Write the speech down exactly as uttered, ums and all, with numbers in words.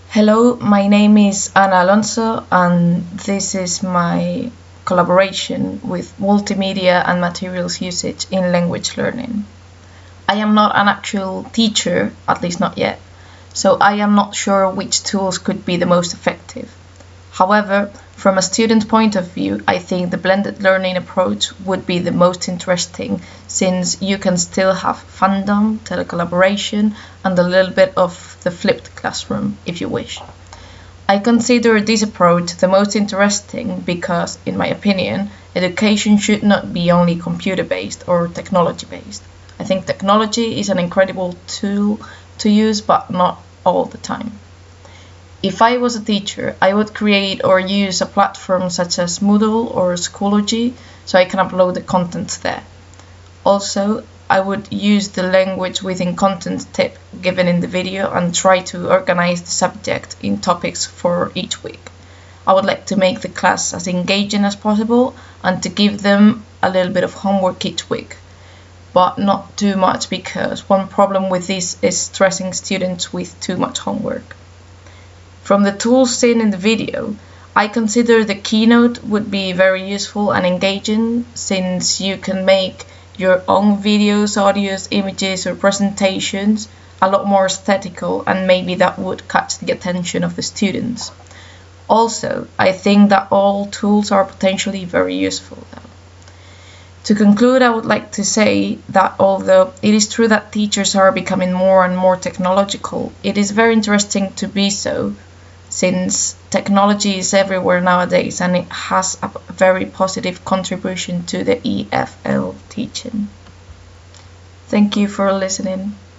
Hello, my name is Ana Alonso, and this is my collaboration with multimedia and materials usage in language learning. I am not an actual teacher, at least not yet, so I am not sure which tools could be the most effective. However, from a student point of view, I think the blended learning approach would be the most interesting, since you can still have fandom, telecollaboration, and a little bit of the flipped classroom, if you wish. I consider this approach the most interesting because, in my opinion, education should not be only computer-based or technology-based. I think technology is an incredible tool to use, but not all the time. If I was a teacher, I would create or use a platform such as Moodle or Schoology so I can upload the content there. Also, I would use the language within content tip given in the video and try to organize the subject in topics for each week. I would like to make the class as engaging as possible and to give them a little bit of homework each week, but not too much, because one problem with this is stressing students with too much homework. From the tools seen in the video, I consider the Keynote would be very useful and engaging, since you can make your own videos, audios, images or presentations a lot more aesthetical, and maybe that would catch the attention of the students. Also, I think that all tools are potentially very useful though. To conclude, I would like to say that although it is true that teachers are becoming more and more technological, it is very interesting to be so, since technology is everywhere nowadays and it has a very positive contribution to the E F L teaching. Thank you for listening.